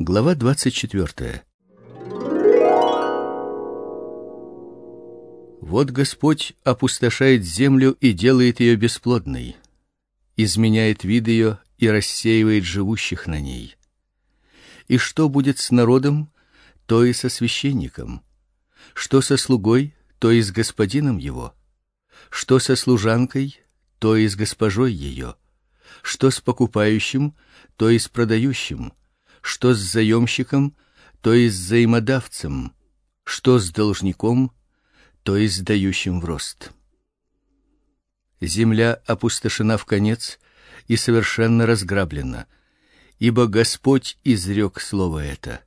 Глава 24. Вот Господь опустошает землю и делает ее бесплодной, изменяет вид ее и рассеивает живущих на ней. И что будет с народом, то и со священником, что со слугой, то и с господином его, что со служанкой, то и с госпожой ее, что с покупающим, то и с продающим, что с заемщиком, то и с взаимодавцем, что с должником, то и с дающим в рост. Земля опустошена вконец и совершенно разграблена, ибо Господь изрек слово это.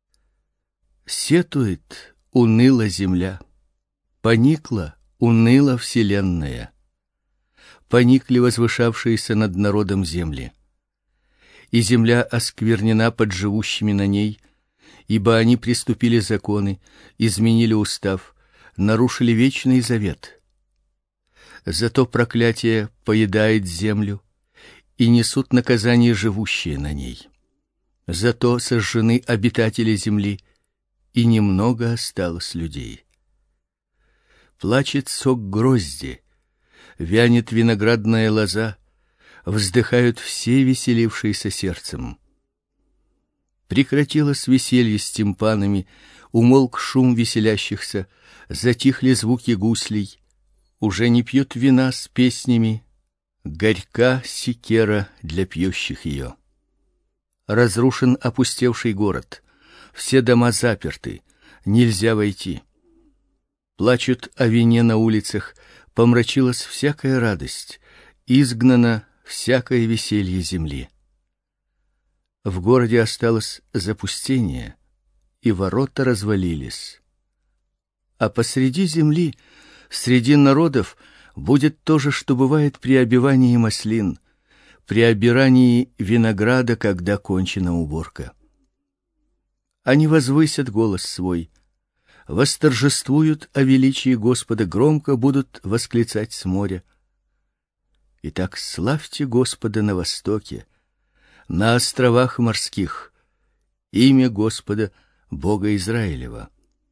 Сетует уныла земля, поникла уныла вселенная, поникли возвышавшиеся над народом земли. И земля осквернена под живущими на ней, ибо они приступили законы, изменили устав, нарушили вечный завет. Зато проклятие поедает землю, и несут наказание живущие на ней. Зато сожжены обитатели земли, и немного осталось людей. Плачет сок грозди, вянет виноградная лоза, вздыхают все веселившиеся сердцем. Прекратилось веселье с тимпанами, умолк шум веселящихся, затихли звуки гуслей, уже не пьют вина с песнями, горька секера для пьющих ее. Разрушен опустевший город, все дома заперты, нельзя войти. Плачут о вине на улицах, помрачилась всякая радость, изгнана всякое веселье земли. В городе осталось запустение, и ворота развалились. А посреди земли, среди народов, будет то же, что бывает при обивании маслин, при обирании винограда, когда кончена уборка. Они возвысят голос свой, восторжествуют о величии Господа, громко будут восклицать с моря. Итак, славьте Господа на востоке, на островах морских, имя Господа, Бога Израилева.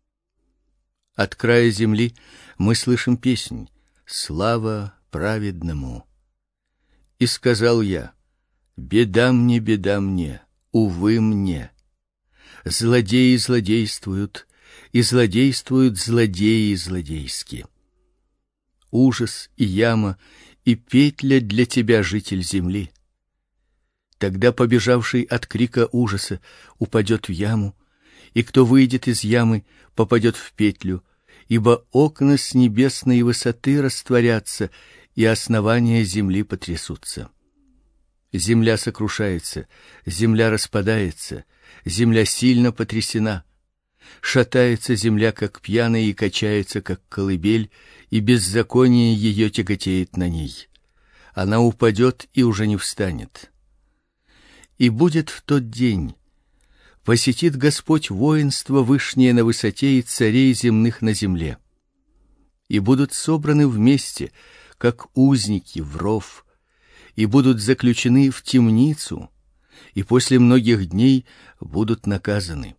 От края земли мы слышим песнь «Слава праведному». И сказал я: беда мне, увы мне. Злодеи злодействуют, и злодействуют злодеи злодейски. Ужас и яма, и петля для тебя, житель земли. Тогда побежавший от крика ужаса упадет в яму, и кто выйдет из ямы, попадет в петлю, ибо окна с небесной высоты растворятся, и основания земли потрясутся. Земля сокрушается, земля распадается, земля сильно потрясена. Шатается земля, как пьяная, и качается, как колыбель, и беззаконие ее тяготеет на ней. Она упадет и уже не встанет. И будет в тот день: посетит Господь воинство вышнее на высоте и царей земных на земле. И будут собраны вместе, как узники в ров, и будут заключены в темницу, и после многих дней будут наказаны.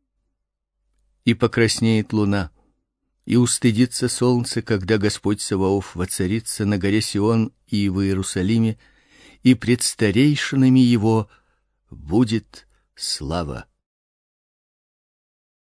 И покраснеет луна, и устыдится солнце, когда Господь Саваоф воцарится на горе Сион и в Иерусалиме, и пред старейшинами его будет слава.